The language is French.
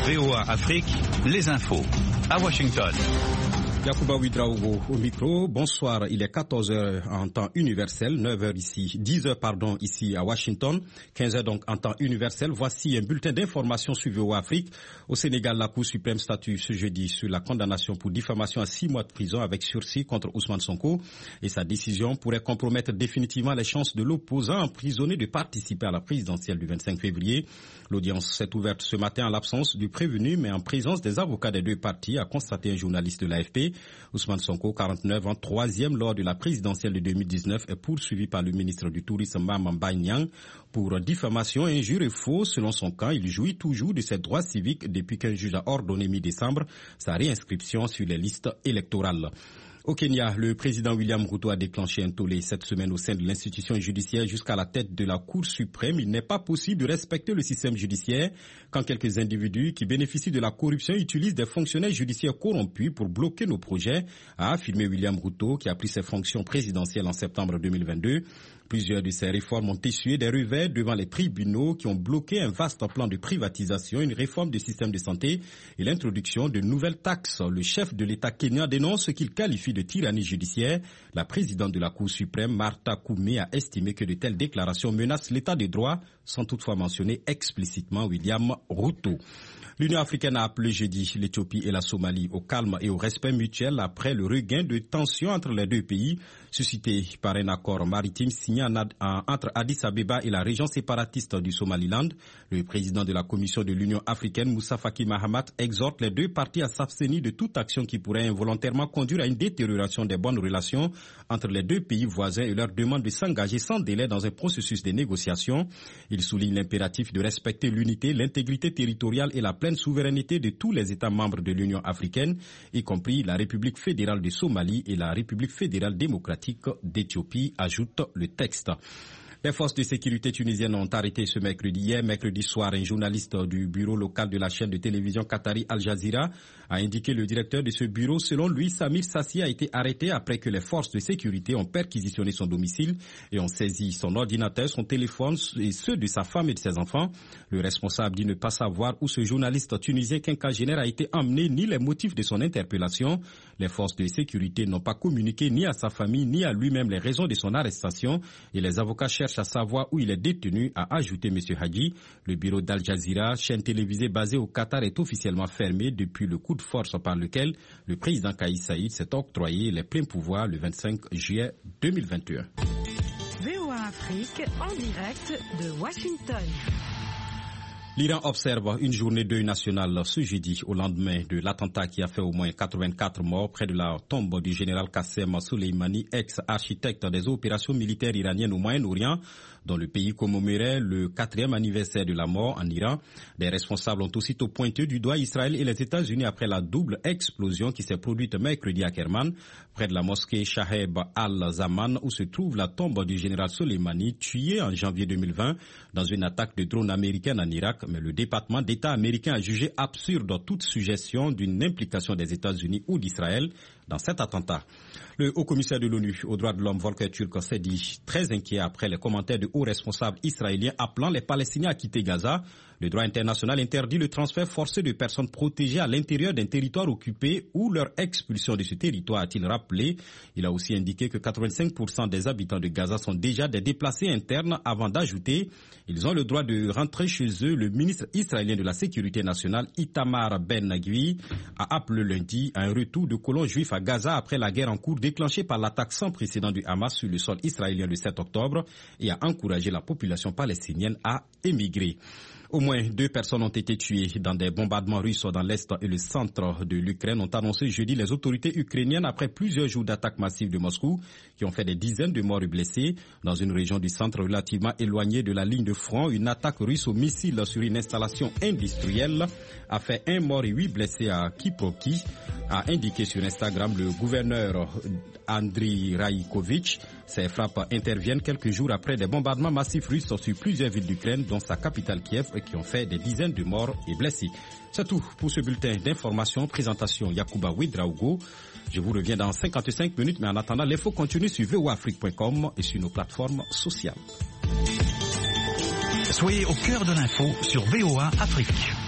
VOA Afrique, les infos. À Washington. Yacouba Ouedraogo au micro. Bonsoir, il est 14h en temps universel, 9h ici, 10h ici à Washington, 15h donc en temps universel. Voici un bulletin d'information sur VOA Afrique. Au Sénégal, la Cour suprême statue ce jeudi sur la condamnation pour diffamation à 6 mois de prison avec sursis contre Ousmane Sonko. Et sa décision pourrait compromettre définitivement les chances de l'opposant emprisonné de participer à la présidentielle du 25 février. L'audience s'est ouverte ce matin en l'absence du prévenu, mais en présence des avocats des deux parties, a constaté un journaliste de l'AFP. Ousmane Sonko, 49 ans, troisième lors de la présidentielle de 2019, est poursuivi par le ministre du Tourisme Mama Mbaye Niang pour diffamation, injure et faux. Selon son camp, il jouit toujours de ses droits civiques depuis qu'un juge a ordonné mi-décembre sa réinscription sur les listes électorales. Au Kenya, le président William Ruto a déclenché un tollé cette semaine au sein de l'institution judiciaire jusqu'à la tête de la Cour suprême. Il n'est pas possible de respecter le système judiciaire quand quelques individus qui bénéficient de la corruption utilisent des fonctionnaires judiciaires corrompus pour bloquer nos projets, a affirmé William Ruto, qui a pris ses fonctions présidentielles en septembre 2022. Plusieurs de ces réformes ont essuyé des revers devant les tribunaux qui ont bloqué un vaste plan de privatisation, une réforme du système de santé et l'introduction de nouvelles taxes. Le chef de l'État kenyan dénonce ce qu'il qualifie de tyrannie judiciaire. La présidente de la Cour suprême, Martha Koome, a estimé que de telles déclarations menacent l'état de droit, sans toutefois mentionner explicitement William Ruto. L'Union africaine a appelé jeudi l'Éthiopie et la Somalie au calme et au respect mutuel après le regain de tensions entre les deux pays, suscité par un accord maritime signé entre Addis Abeba et la région séparatiste du Somaliland. Le président de la Commission de l'Union africaine, Moussa Faki Mahamat, exhorte les deux parties à s'abstenir de toute action qui pourrait involontairement conduire à une détérioration des bonnes relations entre les deux pays voisins et leur demande de s'engager sans délai dans un processus de négociation. Il souligne l'impératif de respecter l'unité, l'intégrité territoriale et la pleine souveraineté de tous les États membres de l'Union africaine, y compris la République fédérale de Somalie et la République fédérale démocratique d'Éthiopie, ajoute le texte. Les forces de sécurité tunisiennes ont arrêté ce mercredi soir, un journaliste du bureau local de la chaîne de télévision qatari Al Jazeera, a indiqué le directeur de ce bureau. Selon lui, Samir Sassi a été arrêté après que les forces de sécurité ont perquisitionné son domicile et ont saisi son ordinateur, son téléphone et ceux de sa femme et de ses enfants. Le responsable dit ne pas savoir où ce journaliste tunisien quinquagénaire a été emmené, ni les motifs de son interpellation. Les forces de sécurité n'ont pas communiqué ni à sa famille ni à lui-même les raisons de son arrestation et les avocats cherchent à savoir où il est détenu, a ajouté M. Hadji. Le bureau d'Al Jazeera, chaîne télévisée basée au Qatar, est officiellement fermé depuis le coup de force par lequel le président Kais Saïd s'est octroyé les pleins pouvoirs le 25 juillet 2021. VOA Afrique en direct de Washington. L'Iran observe une journée deuil national ce jeudi au lendemain de l'attentat qui a fait au moins 84 morts près de la tombe du général Qassem Soleimani, ex-architecte des opérations militaires iraniennes au Moyen-Orient, dont le pays commémorait le 4e anniversaire de la mort en Iran. Des responsables ont aussitôt pointé du doigt Israël et les États-Unis après la double explosion qui s'est produite mercredi à Kerman, près de la mosquée Shaheb al-Zaman, où se trouve la tombe du général Soleimani, tué en janvier 2020 dans une attaque de drone américaine en Irak. Mais le département d'État américain a jugé absurde toute suggestion d'une implication des États-Unis ou d'Israël dans cet attentat. Le haut-commissaire de l'ONU aux droits de l'homme, Volker Turk, s'est dit très inquiet après les commentaires de hauts responsables israéliens appelant les Palestiniens à quitter Gaza. Le droit international interdit le transfert forcé de personnes protégées à l'intérieur d'un territoire occupé ou leur expulsion de ce territoire, a-t-il rappelé. Il a aussi indiqué que 85% des habitants de Gaza sont déjà des déplacés internes, avant d'ajouter ils ont le droit de rentrer chez eux. Le ministre israélien de la Sécurité nationale, Itamar Ben-Gvir, a appelé lundi à un retour de colons juifs à Gaza après la guerre en cours déclenchée par l'attaque sans précédent du Hamas sur le sol israélien le 7 octobre et a encouragé la population palestinienne à émigrer. Au moins 2 personnes ont été tuées dans des bombardements russes dans l'est et le centre de l'Ukraine, ont annoncé jeudi les autorités ukrainiennes après plusieurs jours d'attaques massives de Moscou qui ont fait des dizaines de morts et blessés. Dans une région du centre relativement éloignée de la ligne de front, une attaque russe au missile sur une installation industrielle a fait 1 mort et 8 blessés à Kiproki, a indiqué sur Instagram le gouverneur Andriy Raïkovitch. Ces frappes interviennent quelques jours après des bombardements massifs russes sur plusieurs villes d'Ukraine, dont sa capitale Kiev, qui ont fait des dizaines de morts et blessés. C'est tout pour ce bulletin d'information. Présentation Yacouba Ouedraogo. Je vous reviens dans 55 minutes, mais en attendant, l'info continue sur voafrique.com et sur nos plateformes sociales. Soyez au cœur de l'info sur VOA Afrique.